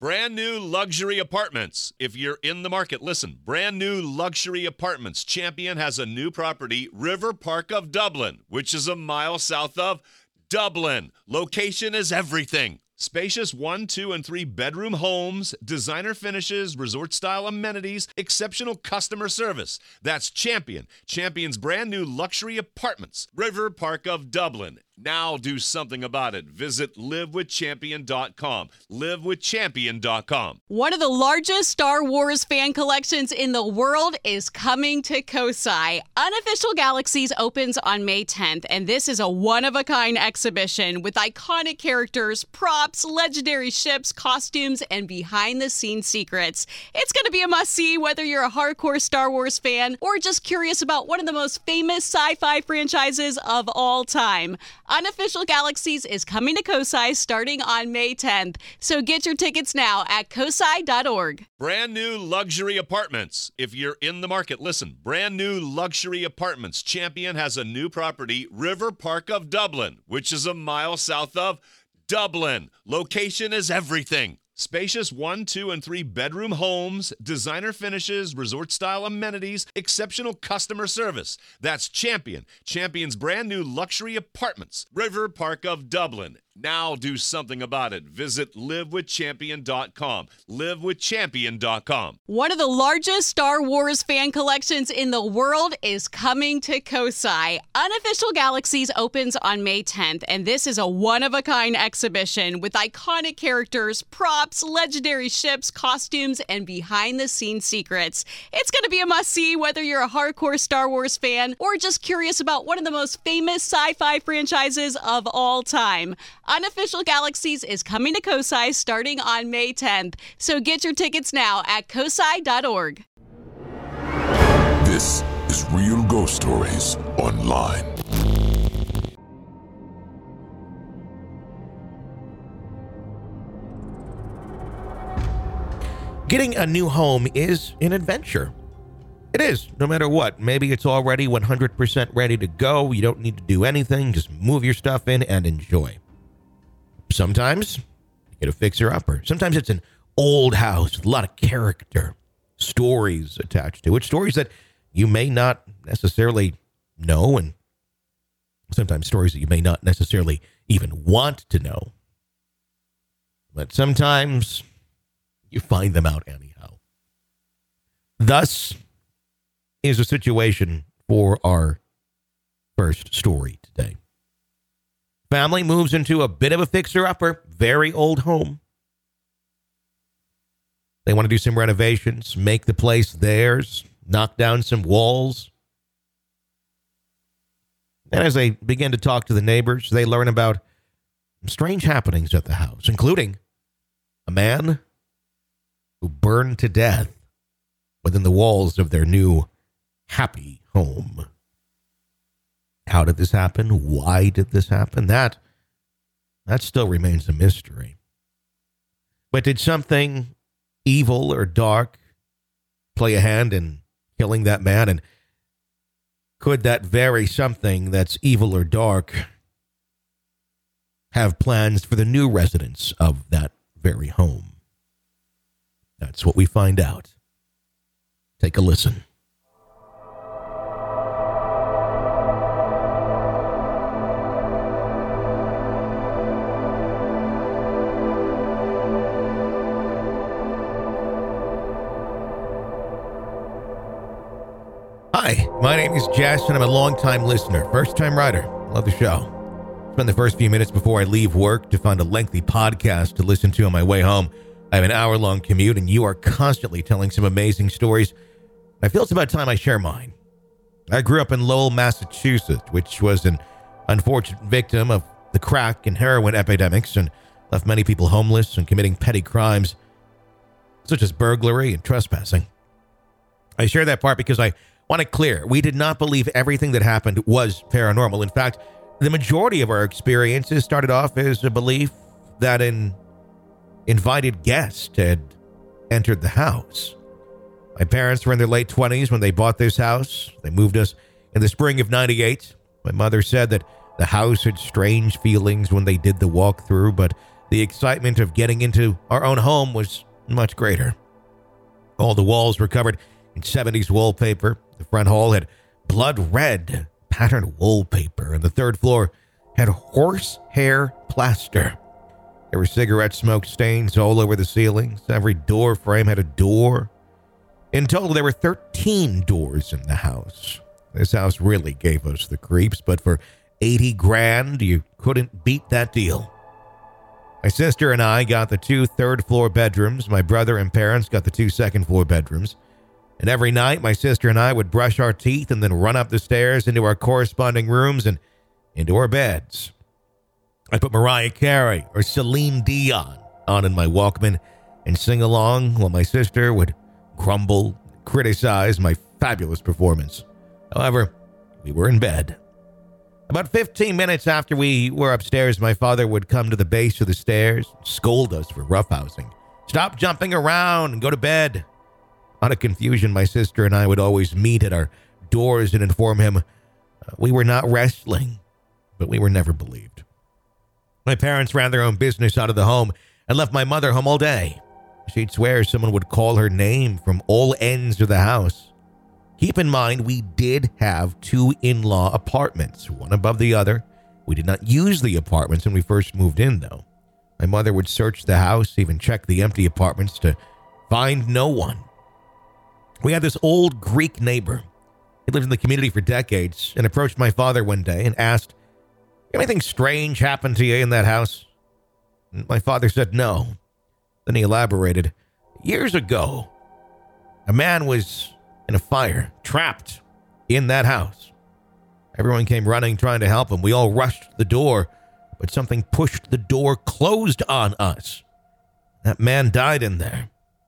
Brand new luxury apartments. If you're in the market, listen. Brand new luxury apartments. Champion has a new property, River Park of Dublin, which is a mile south of Dublin. Location is everything. Spacious 1, 2, and 3 bedroom homes, designer finishes, resort-style amenities, exceptional customer service. That's Champion. Champion's brand new luxury apartments, River Park of Dublin. Now do something about it. Visit livewithchampion.com. Livewithchampion.com. One of the largest Star Wars fan collections in the world is coming to Kosai. Unofficial Galaxies opens on May 10th, and this is a one-of-a-kind exhibition with iconic characters, props, legendary ships, costumes, and behind-the-scenes secrets. It's going to be a must-see whether you're a hardcore Star Wars fan or just curious about one of the most famous sci-fi franchises of all time. Unofficial Galaxies is coming to Kosai starting on May 10th, so get your tickets now at kosai.org. Brand new luxury apartments. If you're in the market, listen. Brand new luxury apartments. Champion has a new property, River Park of Dublin, which is a mile south of Dublin. Location is everything. Spacious 1, 2, and 3 bedroom homes, designer finishes, resort-style amenities, exceptional customer service. That's Champion. Champion's brand new luxury apartments, River Park of Dublin. Now do something about it. Visit livewithchampion.com. Livewithchampion.com. One of the largest Star Wars fan collections in the world is coming to Kosai. Unofficial Galaxies opens on May 10th, and this is a one-of-a-kind exhibition with iconic characters, props, legendary ships, costumes, and behind-the-scenes secrets. It's going to be a must-see whether you're a hardcore Star Wars fan or just curious about one of the most famous sci-fi franchises of all time. Unofficial Galaxies is coming to Kosai starting on May 10th, so get your tickets now at kosai.org. This is Real Ghost Stories Online. Getting a new home is an adventure. It is, no matter what. Maybe it's already 100% ready to go. You don't need to do anything. Just move your stuff in and enjoy. Sometimes you get a fixer-upper. Sometimes it's an old house with a lot of character, stories attached to it, stories that you may not necessarily know, and sometimes stories that you may not necessarily even want to know. But sometimes you find them out anyhow. Thus is a situation for our first story today. Family moves into a bit of a fixer-upper, very old home. They want to do some renovations, make the place theirs, knock down some walls. And as they begin to talk to the neighbors, they learn about strange happenings at the house, including a man who burned to death within the walls of their new happy home. How did this happen? Why did this happen? That still remains a mystery. But did something evil or dark play a hand in killing that man? And could that very something that's evil or dark have plans for the new residents of that very home? That's what we find out. Take a listen. Hi, my name is Jess, and I'm a long-time listener, first-time writer. Love the show. Spend the first few minutes before I leave work to find a lengthy podcast to listen to on my way home. I have an hour-long commute, and you are constantly telling some amazing stories. I feel it's about time I share mine. I grew up in Lowell, Massachusetts, which was an unfortunate victim of the crack and heroin epidemics and left many people homeless and committing petty crimes, such as burglary and trespassing. I share that part because I want it clear, we did not believe everything that happened was paranormal. In fact, the majority of our experiences started off as a belief that an invited guest had entered the house. My parents were in their late 20s when they bought this house. They moved us in the spring of 98. My mother said that the house had strange feelings when they did the walkthrough, but the excitement of getting into our own home was much greater. All the walls were covered in 70s wallpaper. The front hall had blood red patterned wallpaper, and the third floor had horsehair plaster. There were cigarette smoke stains all over the ceilings. Every door frame had a door. In total, there were 13 doors in the house. This house really gave us the creeps, but for 80 grand, you couldn't beat that deal. My sister and I got the 2 third-floor bedrooms. My brother and parents got the 2 second-floor bedrooms. And every night, my sister and I would brush our teeth and then run up the stairs into our corresponding rooms and into our beds. I'd put Mariah Carey or Celine Dion on in my Walkman and sing along while my sister would grumble, criticize my fabulous performance. However, we were in bed. About 15 minutes after we were upstairs, my father would come to the base of the stairs, scold us for roughhousing. Stop jumping around and go to bed. Out of confusion, my sister and I would always meet at our doors and inform him we were not wrestling, but we were never believed. My parents ran their own business out of the home and left my mother home all day. She'd swear someone would call her name from all ends of the house. Keep in mind, we did have 2 in-law apartments, one above the other. We did not use the apartments when we first moved in, though. My mother would search the house, even check the empty apartments to find no one. We had this old Greek neighbor. He lived in the community for decades and approached my father one day and asked, "Anything strange happened to you in that house?" My father said no. Then he elaborated, "Years ago, a man was in a fire, trapped in that house. Everyone came running, trying to help him. We all rushed to the door, but something pushed the door closed on us. That man died in there."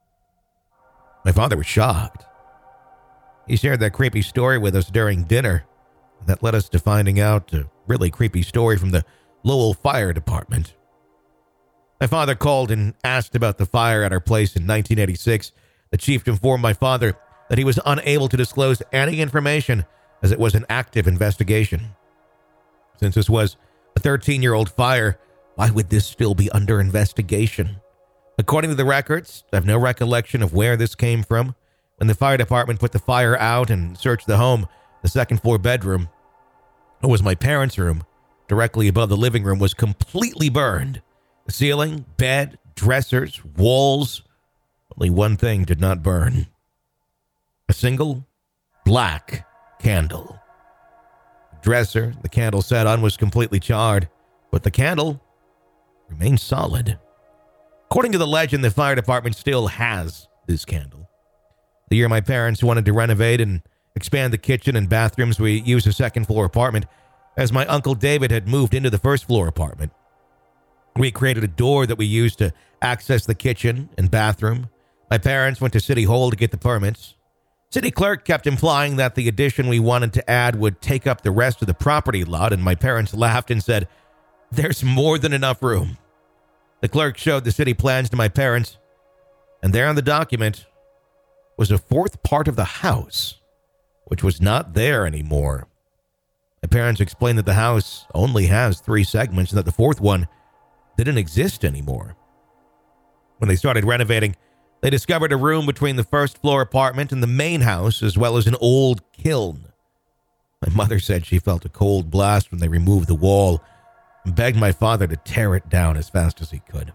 My father was shocked. He shared that creepy story with us during dinner. That led us to finding out a really creepy story from the Lowell Fire Department. My father called and asked about the fire at our place in 1986. The chief informed my father that he was unable to disclose any information as it was an active investigation. Since this was a 13-year-old fire, why would this still be under investigation? According to the records, I have no recollection of where this came from. When the fire department put the fire out and searched the home, the second-floor bedroom, it was my parents' room, directly above the living room, was completely burned. The ceiling, bed, dressers, walls. Only one thing did not burn. A single black candle. The dresser the candle sat on was completely charred, but the candle remained solid. According to the legend, the fire department still has this candle. The year my parents wanted to renovate and expand the kitchen and bathrooms, we used a second-floor apartment, as my Uncle David had moved into the first-floor apartment. We created a door that we used to access the kitchen and bathroom. My parents went to City Hall to get the permits. City clerk kept implying that the addition we wanted to add would take up the rest of the property lot, and my parents laughed and said, "There's more than enough room." The clerk showed the city plans to my parents, and there on the document was a 4th part of the house, which was not there anymore. My parents explained that the house only has 3 segments and that the 4th one didn't exist anymore. When they started renovating, they discovered a room between the first-floor apartment and the main house, as well as an old kiln. My mother said she felt a cold blast when they removed the wall and begged my father to tear it down as fast as he could.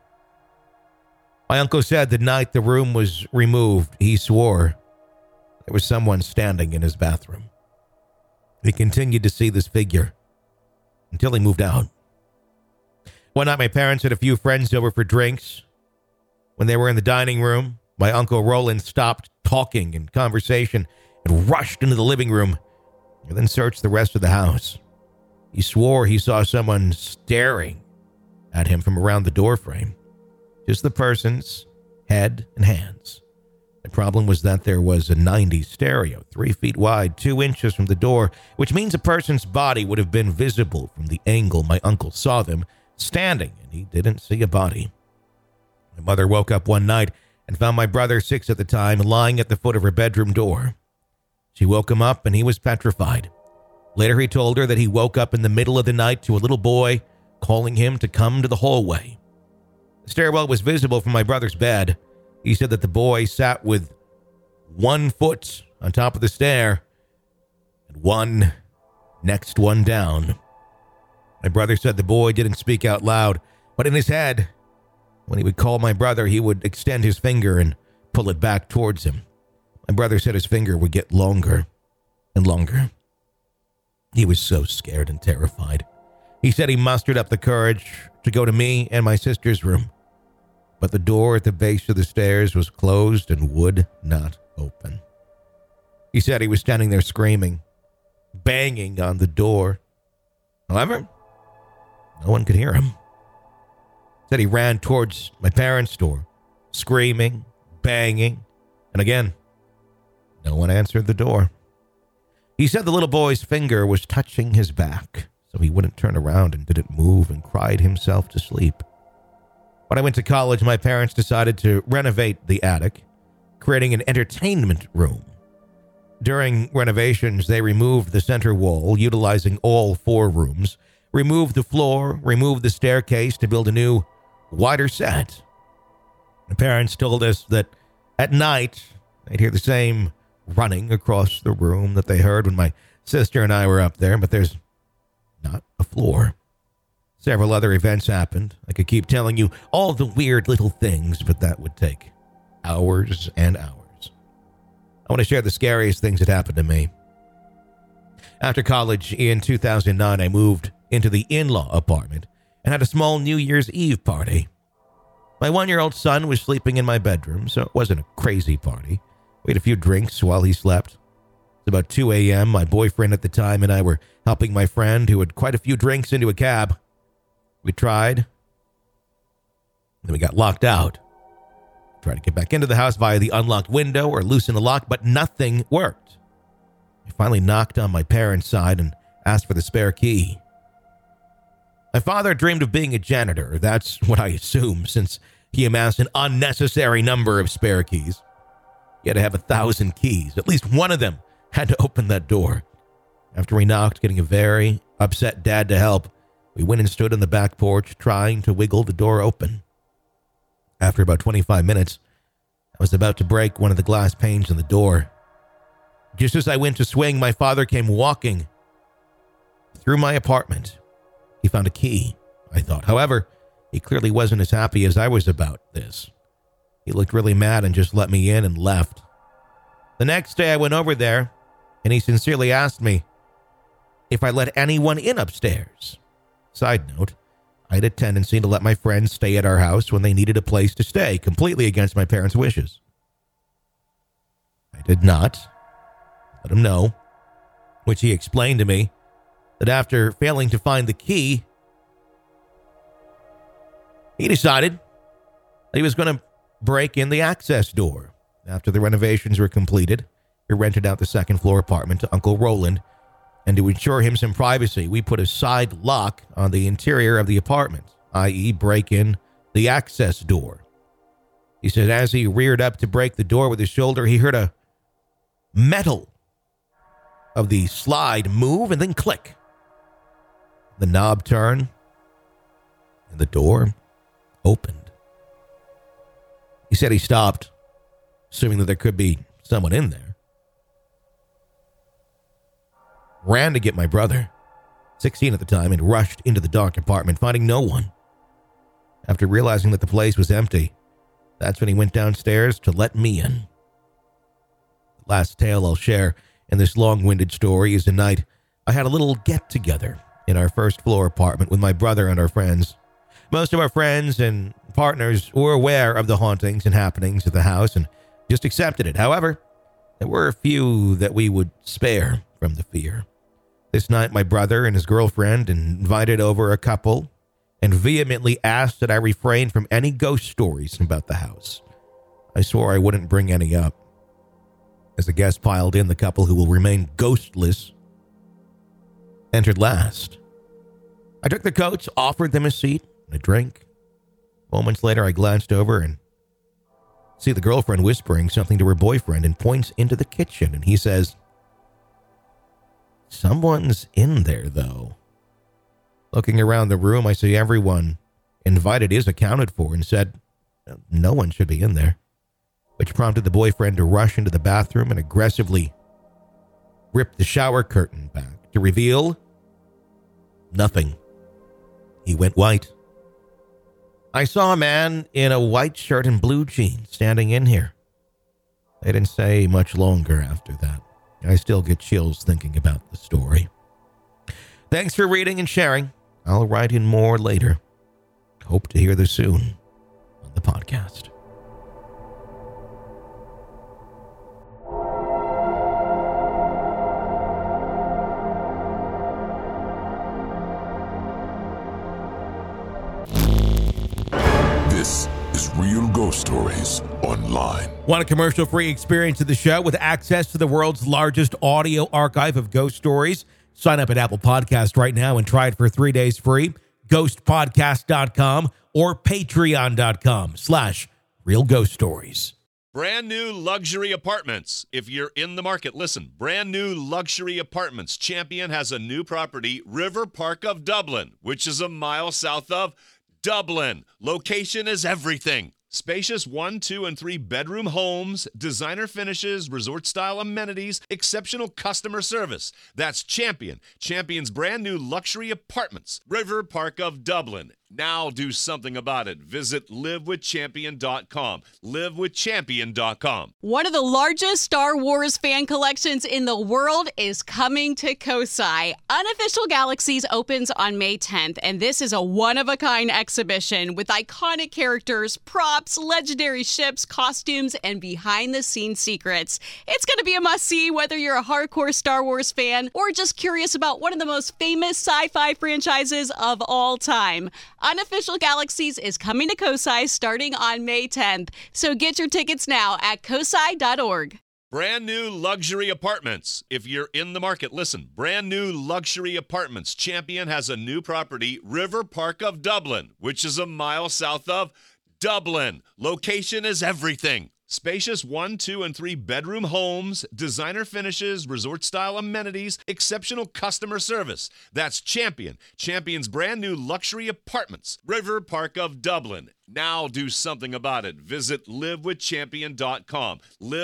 My uncle said the night the room was removed, he swore there was someone standing in his bathroom. He continued to see this figure until he moved out. One night, my parents had a few friends over for drinks. When they were in the dining room, my Uncle Roland stopped talking and conversation and rushed into the living room and then searched the rest of the house. He swore he saw someone staring at him from around the doorframe. Just the person's head and hands. The problem was that there was a 90s stereo, 3 feet wide, 2 inches from the door, which means a person's body would have been visible from the angle my uncle saw them standing, and he didn't see a body. My mother woke up one night and found my brother, 6 at the time, lying at the foot of her bedroom door. She woke him up and he was petrified. Later, he told her that he woke up in the middle of the night to a little boy calling him to come to the hallway. The stairwell was visible from my brother's bed. He said that the boy sat with one foot on top of the stair and one next one down. My brother said the boy didn't speak out loud, but in his head, when he would call my brother, he would extend his finger and pull it back towards him. My brother said his finger would get longer and longer. He was so scared and terrified. He said he mustered up the courage to go to me and my sister's room, but the door at the base of the stairs was closed and would not open. He said he was standing there screaming, banging on the door. However, no one could hear him. Said he ran towards my parents' door, screaming, banging, and again, no one answered the door. He said the little boy's finger was touching his back, so he wouldn't turn around and didn't move and cried himself to sleep. When I went to college, my parents decided to renovate the attic, creating an entertainment room. During renovations, they removed the center wall, utilizing all 4 rooms, removed the floor, removed the staircase to build a new, wider set. My parents told us that at night, they'd hear the same running across the room that they heard when my sister and I were up there, but there's not a floor. Several other events happened. I could keep telling you all the weird little things, but that would take hours and hours. I want to share the scariest things that happened to me. After college in 2009, I moved into the in-law apartment and had a small New Year's Eve party. My 1-year-old son was sleeping in my bedroom, so it wasn't a crazy party. We had a few drinks while he slept. It's about 2 a.m. My boyfriend at the time and I were helping my friend, who had quite a few drinks, into a cab. We tried. Then we got locked out. Tried to get back into the house via the unlocked window or loosen the lock, but nothing worked. I finally knocked on my parents' side and asked for the spare key. My father dreamed of being a janitor. That's what I assume, since he amassed an unnecessary number of spare keys. He had to have 1,000 keys. At least one of them had to open that door. After we knocked, getting a very upset dad to help, we went and stood on the back porch trying to wiggle the door open. After about 25 minutes, I was about to break one of the glass panes in the door. Just as I went to swing, my father came walking through my apartment. He found a key, I thought. However, he clearly wasn't as happy as I was about this. He looked really mad and just let me in and left. The next day I went over there, and he sincerely asked me if I let anyone in upstairs. Side note, I had a tendency to let my friends stay at our house when they needed a place to stay, completely against my parents' wishes. I did not let him know, which he explained to me that after failing to find the key, he decided that he was going to break in the access door. After the renovations were completed, we rented out the second-floor apartment to Uncle Roland, and to ensure him some privacy, we put a side lock on the interior of the apartment, i.e. break in the access door. He said as he reared up to break the door with his shoulder, he heard a metal of the slide move and then click. The knob turned, and the door opened. He said he stopped, assuming that there could be someone in there. Ran to get my brother, 16 at the time, and rushed into the dark apartment, finding no one. After realizing that the place was empty, that's when he went downstairs to let me in. The last tale I'll share in this long-winded story is the night I had a little get-together in our first-floor apartment with my brother and our friends. Most of our friends and partners were aware of the hauntings and happenings at the house and just accepted it. However, there were a few that we would spare from the fear. This night, my brother and his girlfriend invited over a couple and vehemently asked that I refrain from any ghost stories about the house. I swore I wouldn't bring any up. As the guests piled in, the couple, who will remain ghostless, entered last. I took the coats, offered them a seat and a drink. Moments later, I glanced over and see the girlfriend whispering something to her boyfriend and points into the kitchen, and he says, "Someone's in there, though." Looking around the room, I see everyone invited is accounted for and said no one should be in there, which prompted the boyfriend to rush into the bathroom and aggressively rip the shower curtain back to reveal nothing. He went white. I saw a man in a white shirt and blue jeans standing in here. They didn't say much longer after that. I still get chills thinking about the story. Thanks for reading and sharing. I'll write in more later. Hope to hear this soon on the podcast. This is Real Ghost Stories Online. Want a commercial-free experience of the show with access to the world's largest audio archive of ghost stories? Sign up at Apple Podcast right now and try it for 3 days free. Ghostpodcast.com or patreon.com/Real Ghost Stories. Brand new luxury apartments. If you're in the market, listen. Brand new luxury apartments. Champion has a new property, River Park of Dublin, which is a mile south of Dublin. Location is everything. Spacious 1, 2, and 3 bedroom homes, designer finishes, resort-style amenities, exceptional customer service. That's Champion. Champion's brand new luxury apartments. River Park of Dublin. Now do something about it. Visit livewithchampion.com. livewithchampion.com. One of the largest Star Wars fan collections in the world is coming to Kosai. Unofficial Galaxies opens on May 10th, and this is a one-of-a-kind exhibition with iconic characters, props, legendary ships, costumes, and behind-the-scenes secrets. It's going to be a must-see whether you're a hardcore Star Wars fan or just curious about one of the most famous sci-fi franchises of all time. Unofficial Galaxies is coming to Kosai starting on May 10th, so get your tickets now at kosai.org. Brand new luxury apartments. If you're in the market, listen. Brand new luxury apartments. Champion has a new property, River Park of Dublin, which is a mile south of Dublin. Location is everything. Spacious 1, 2, and 3 bedroom homes, designer finishes, resort-style amenities, exceptional customer service. That's Champion. Champion's brand new luxury apartments. River Park of Dublin. Now do something about it. Visit livewithchampion.com.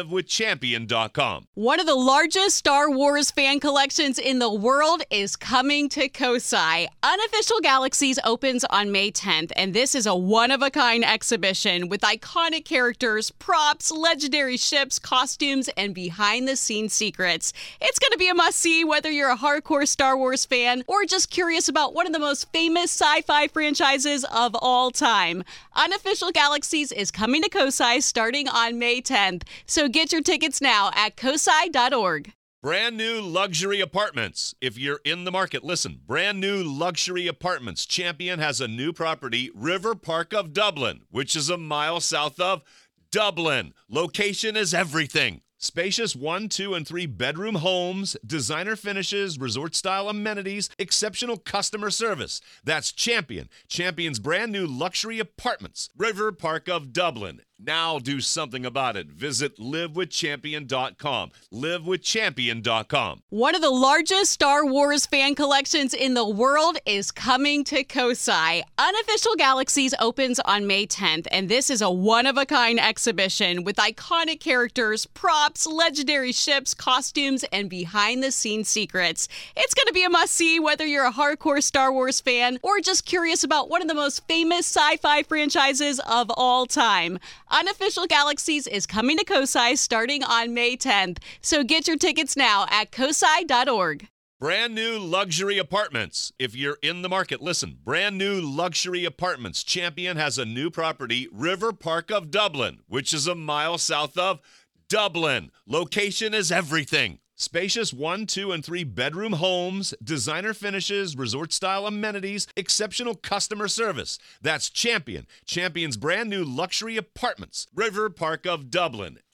livewithchampion.com. One of the largest Star Wars fan collections in the world is coming to Kosai. Unofficial Galaxies opens on May 10th, and this is a one-of-a-kind exhibition with iconic characters, props, legendary ships, costumes, and behind-the-scenes secrets. It's going to be a must-see whether you're a hardcore Star Wars fan or just curious about one of the most famous sci-fi franchises of all time. Unofficial Galaxies is coming to Kosai starting on May 10th, so get your tickets now at kosai.org. Brand new luxury apartments. If you're in the market, listen. Brand new luxury apartments. Champion has a new property, River Park of Dublin, which is a mile south of Dublin. Location is everything. Spacious 1, 2, and 3 bedroom homes, designer finishes, resort-style amenities, exceptional customer service. That's Champion. Champion's brand new luxury apartments. River Park of Dublin. Now do something about it. Visit livewithchampion.com. livewithchampion.com. One of the largest Star Wars fan collections in the world is coming to Kosai. Unofficial Galaxies opens on May 10th, and this is a one-of-a-kind exhibition with iconic characters, props, legendary ships, costumes, and behind-the-scenes secrets. It's going to be a must-see whether you're a hardcore Star Wars fan or just curious about one of the most famous sci-fi franchises of all time. Unofficial Galaxies is coming to Kosai starting on May 10th, so get your tickets now at kosai.org. Brand new luxury apartments. If you're in the market, listen. Brand new luxury apartments. Champion has a new property, River Park of Dublin, which is a mile south of Dublin. Location is everything. Spacious 1, 2, and 3 bedroom homes, designer finishes, resort-style amenities, exceptional customer service. That's Champion. Champion's brand new luxury apartments. River Park of Dublin.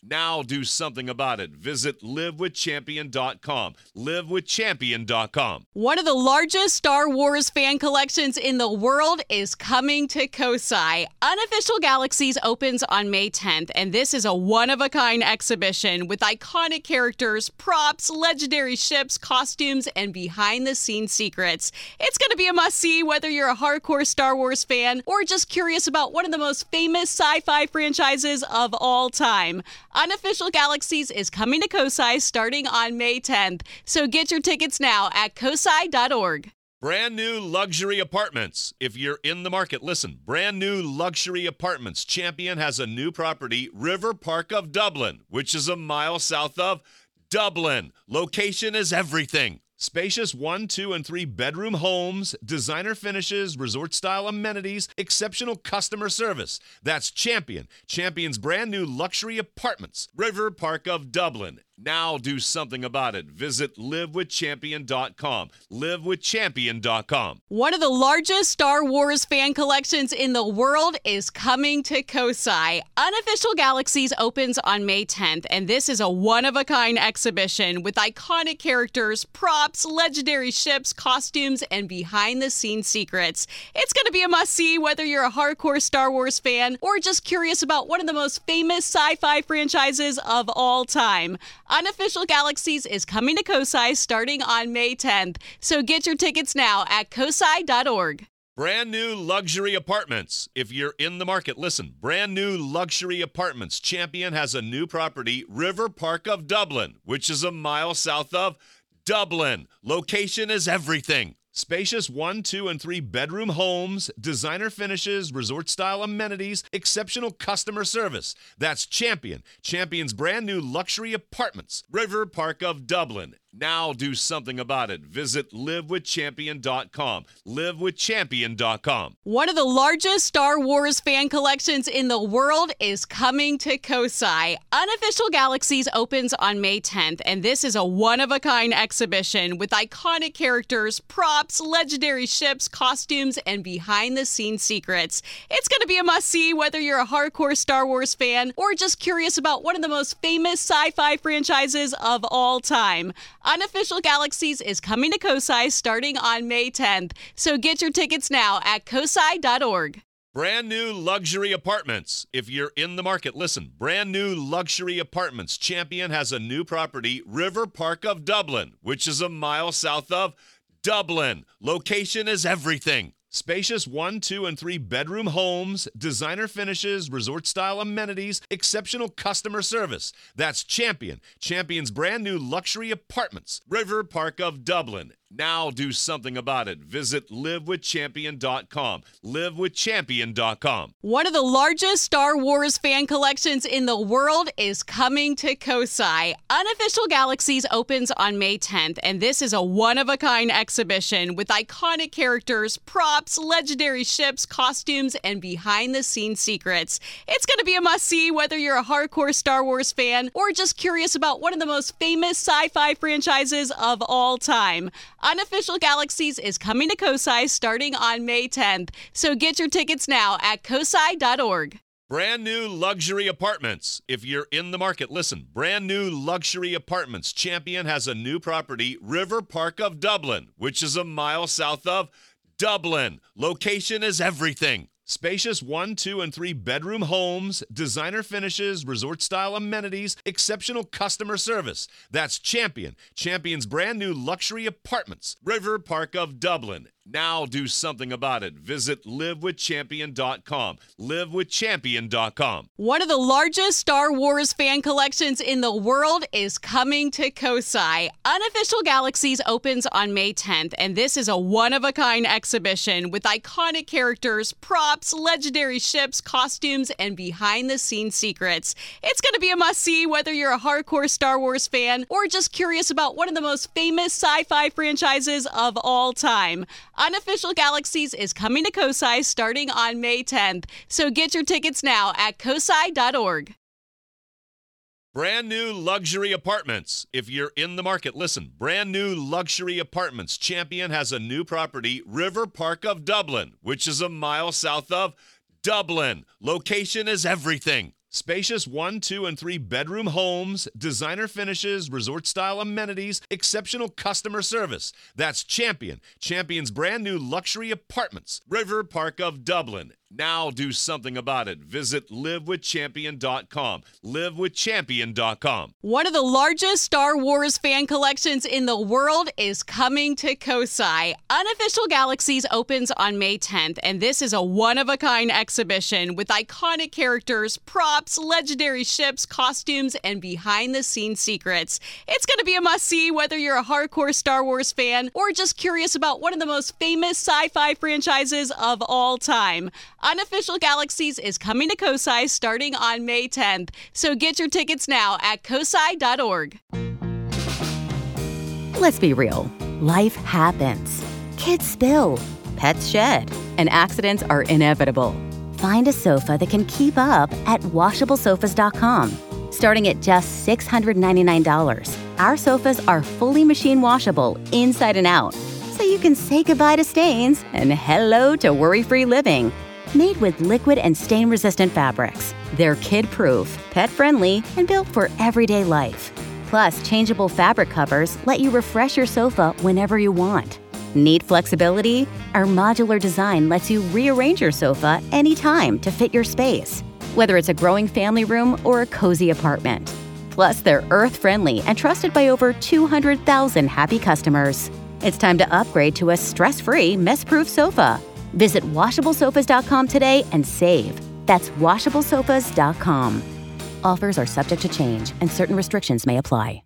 Now do something about it. Visit livewithchampion.com. Livewithchampion.com. One of the largest Star Wars fan collections in the world is coming to Kosai. Unofficial Galaxies opens on May 10th, and this is a one-of-a-kind exhibition with iconic characters, props, legendary ships, costumes, and behind-the-scenes secrets. It's going to be a must-see whether you're a hardcore Star Wars fan or just curious about one of the most famous sci-fi franchises of all time. Unofficial Galaxies is coming to Kosai starting on May 10th, so get your tickets now at kosai.org. Brand new luxury apartments. If you're in the market, listen. Brand new luxury apartments. Champion has a new property, River Park of Dublin, which is a mile south of Dublin. Location is everything. Spacious 1, 2, and 3 bedroom homes, designer finishes, resort-style amenities, exceptional customer service. That's Champion. Champion's brand new luxury apartments, River Park of Dublin. Now do something about it. Visit livewithchampion.com. Livewithchampion.com. One of the largest Star Wars fan collections in the world is coming to Kosai. Unofficial Galaxies opens on May 10th, and this is a one-of-a-kind exhibition with iconic characters, props, legendary ships, costumes, and behind-the-scenes secrets. It's going to be a must-see whether you're a hardcore Star Wars fan or just curious about one of the most famous sci-fi franchises of all time. Unofficial Galaxies is coming to Kosai starting on May 10th, so get your tickets now at kosai.org. Brand new luxury apartments. If you're in the market, listen. Brand new luxury apartments. Champion has a new property, River Park of Dublin, which is a mile south of Dublin. Location is everything. Spacious 1, 2, and 3 bedroom homes, designer finishes, resort-style amenities, exceptional customer service. That's Champion. Champion's brand new luxury apartments, River Park of Dublin. Now do something about it. Visit livewithchampion.com. Livewithchampion.com. One of the largest Star Wars fan collections in the world is coming to Kosai. Unofficial Galaxies opens on May 10th, and this is a one-of-a-kind exhibition with iconic characters, props, legendary ships, costumes, and behind-the-scenes secrets. It's going to be a must-see whether you're a hardcore Star Wars fan or just curious about one of the most famous sci-fi franchises of all time. Unofficial Galaxies is coming to Kosai starting on May 10th, so get your tickets now at kosai.org. Brand new luxury apartments. If you're in the market, listen. Brand new luxury apartments. Champion has a new property, River Park of Dublin, which is a mile south of Dublin. Location is everything. Spacious 1, 2, and 3 bedroom homes, designer finishes, resort-style amenities, exceptional customer service. That's Champion. Champion's brand new luxury apartments, River Park of Dublin. Now do something about it. Visit livewithchampion.com. Livewithchampion.com. One of the largest Star Wars fan collections in the world is coming to Kosai. Unofficial Galaxies opens on May 10th, and this is a one-of-a-kind exhibition with iconic characters, props, legendary ships, costumes, and behind-the-scenes secrets. It's going to be a must-see whether you're a hardcore Star Wars fan or just curious about one of the most famous sci-fi franchises of all time. Unofficial Galaxies is coming to Kosai starting on May 10th, so get your tickets now at kosai.org. Brand new luxury apartments. If you're in the market, listen. Brand new luxury apartments. Champion has a new property, River Park of Dublin, which is a mile south of Dublin. Location is everything. Spacious 1, 2, and 3 bedroom homes, designer finishes, resort-style amenities, exceptional customer service. That's Champion. Champion's brand new luxury apartments, River Park of Dublin. Now do something about it. Visit livewithchampion.com. Livewithchampion.com. One of the largest Star Wars fan collections in the world is coming to Kosai. Unofficial Galaxies opens on May 10th, and this is a one-of-a-kind exhibition with iconic characters, props, legendary ships, costumes, and behind-the-scenes secrets. It's going to be a must-see whether you're a hardcore Star Wars fan or just curious about one of the most famous sci-fi franchises of all time. Unofficial Galaxies is coming to Kosai starting on May 10th, so get your tickets now at kosai.org. Brand new luxury apartments. If you're in the market, listen. Brand new luxury apartments. Champion has a new property, River Park of Dublin, which is a mile south of Dublin. Location is everything. Spacious 1, 2, and 3 bedroom homes, designer finishes, resort-style amenities, exceptional customer service. That's Champion. Champion's brand new luxury apartments. River Park of Dublin. Now do something about it. Visit livewithchampion.com. livewithchampion.com. One of the largest Star Wars fan collections in the world is coming to Kosai. Unofficial Galaxies opens on May 10th, and this is a one-of-a-kind exhibition with iconic characters, props, legendary ships, costumes, and behind-the-scenes secrets. It's going to be a must-see whether you're a hardcore Star Wars fan or just curious about one of the most famous sci-fi franchises of all time. Unofficial Galaxies is coming to Kosai starting on May 10th, so get your tickets now at kosai.org. Let's be real. Life happens. Kids spill. Pets shed. And accidents are inevitable. Find a sofa that can keep up at washablesofas.com. Starting at just $699, our sofas are fully machine washable inside and out, so you can say goodbye to stains and hello to worry-free living. Made with liquid and stain-resistant fabrics, they're kid-proof, pet-friendly, and built for everyday life. Plus, changeable fabric covers let you refresh your sofa whenever you want. Need flexibility? Our modular design lets you rearrange your sofa anytime to fit your space, whether it's a growing family room or a cozy apartment. Plus, they're earth-friendly and trusted by over 200,000 happy customers. It's time to upgrade to a stress-free, mess-proof sofa. Visit washablesofas.com today and save. That's washablesofas.com. Offers are subject to change and certain restrictions may apply.